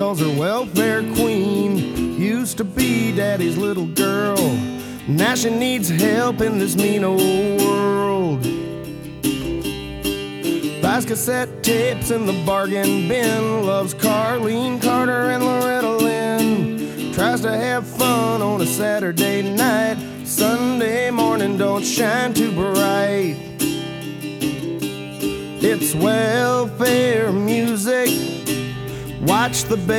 calls her welfare queen. Used to be daddy's little girl, now she needs help in this mean old world. Buys cassette tapes in the bargain bin, loves Carlene Carter and Loretta Lynn. Tries to have fun on a Saturday night, Sunday morning don't shine too bright. It's welfare music, watch the